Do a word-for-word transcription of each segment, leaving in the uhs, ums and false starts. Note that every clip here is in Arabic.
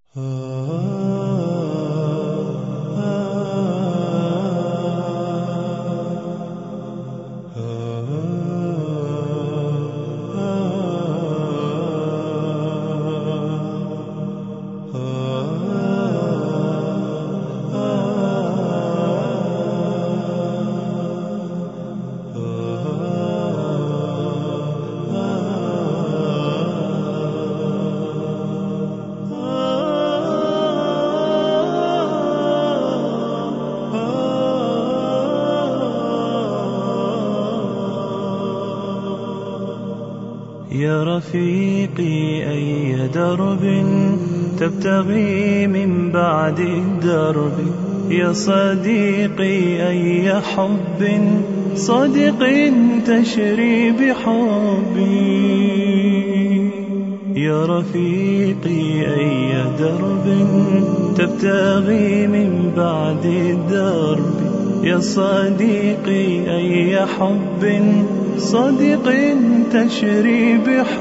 يا رفيقي أي درب تبتغي من بعد الدرب، يا صديقي أي حب صادق تشري بحبي، يا رفيقي أي درب تبتغي من بعد الدرب، يا صديقي أي حب صادق تشري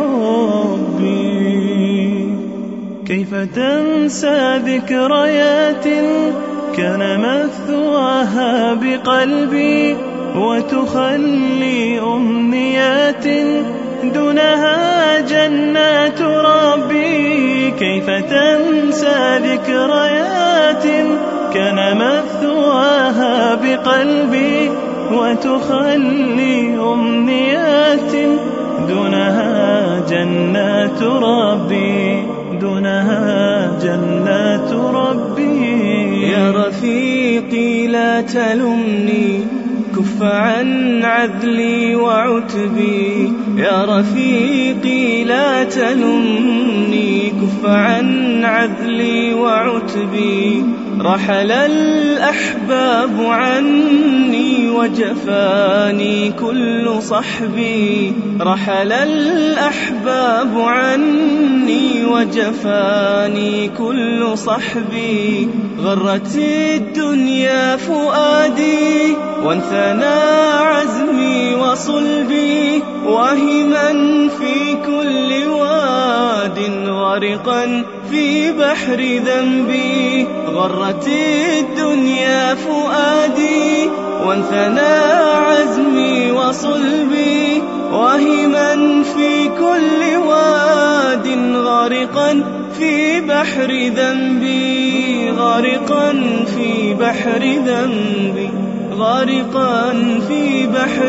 بحبي. كيف تنسى ذكريات كان مثواها بقلبي، وتخلي أمنيات دونها جنات ربي. كيف تنسى ذكريات كان مثواها بقلبي، وتخلي أمنيات دونها جنات ربي، دونها جنات ربي. يا رفيقي لا تلمني، كف عن عذلي وعتبي، يا رفيقي لا تلمني، كف عن عذلي وعتبي. رحل الأحباب عني وجفاني كل صحبي، رحل الأحباب عني وجفاني كل صحبي. غرت الدنيا فؤادي وانثنى عزمي وصلبي، واهما في كل واد غارقا في بحر ذنبي. غرت الدنيا فؤادي وانثنى عزمي وصلبي، واهما في كل واد غارقا في بحر ذنبي، غارقا في بحر ذنبي، غارقا في بحر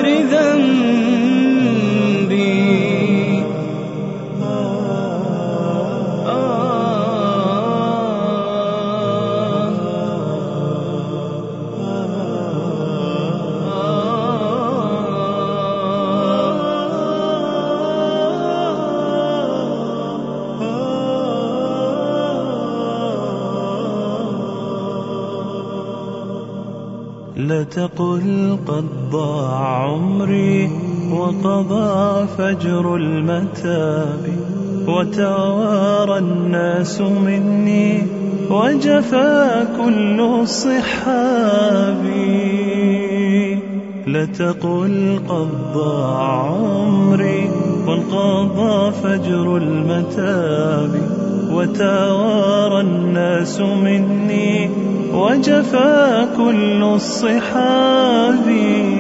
ذنبي. لا تقل قد ضاع عمري وقضى فجر المتاب، وتوارى الناس مني وجفى كل الصحاب. لا تقل قد ضاع عمري وانقضى فجر المتاب، وتوارى الناس مني وجفى كل الصحاب.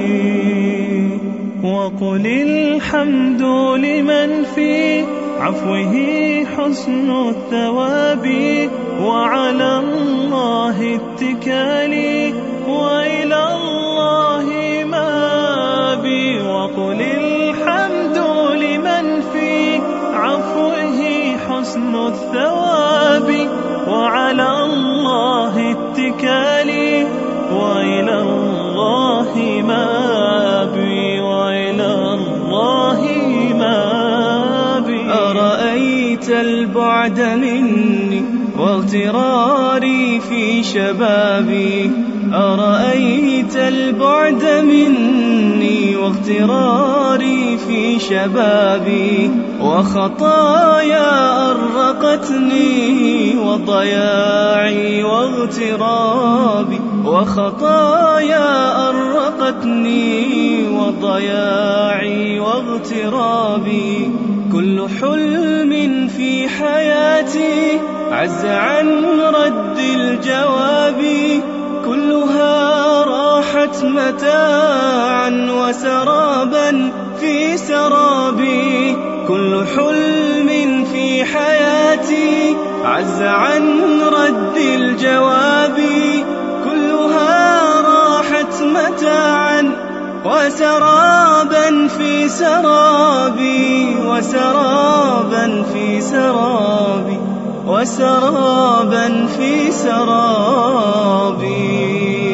وقل الحمد لمن في عفوه حسن الثواب، وعلى الله اتكالي وإلى الله مآبي. وقل الحمد لمن في عفوه حسن الثواب، وعلى الله اتكالي وإلى الله مآبي، وإلى الله مآبي. أرأيت البعد مني واغتراري في شبابي، أرأيت البعد مني واغتراري في شبابي. وخطايا أرقتني وضياعي واغترابي، وخطايا أرقتني وضياعي واغترابي. كل حلم في حياتي عز عن رد الجواب كلها راحت متاعا وسرابا في سرابي كل حلم في حياتي عز عن رد الجواب كلها راحت متاعا وسرابا في سرابي وسرابا في سرابي وسرابا في سرابي.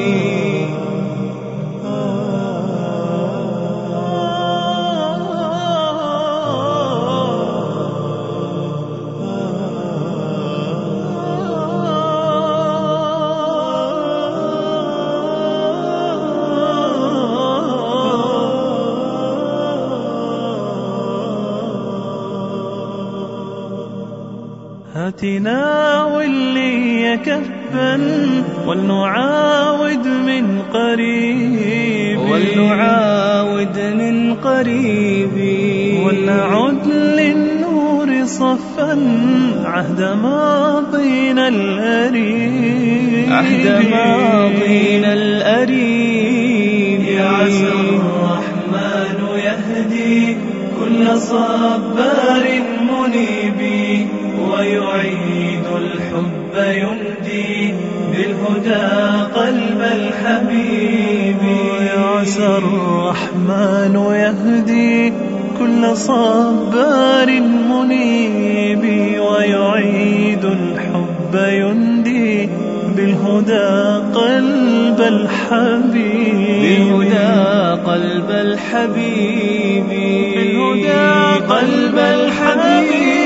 هاتنا واللي كفا ولنعاود من قريب ولنعاود من قريب ولنعد للنور صفا عهد ماضينا الأريب عهد ماضينا الأريب. يا عسى الرحمن يهدي كل صبار منيب ويعيد الحب يندي بالهدى قلب الحبيب. يا عسى الرحمن يهدي كل صبار منيب ويعيد الحب يندي بالهدى قلب الحبيب. بالهدى قلب الحبيب. بالهدى قلب الحبيب.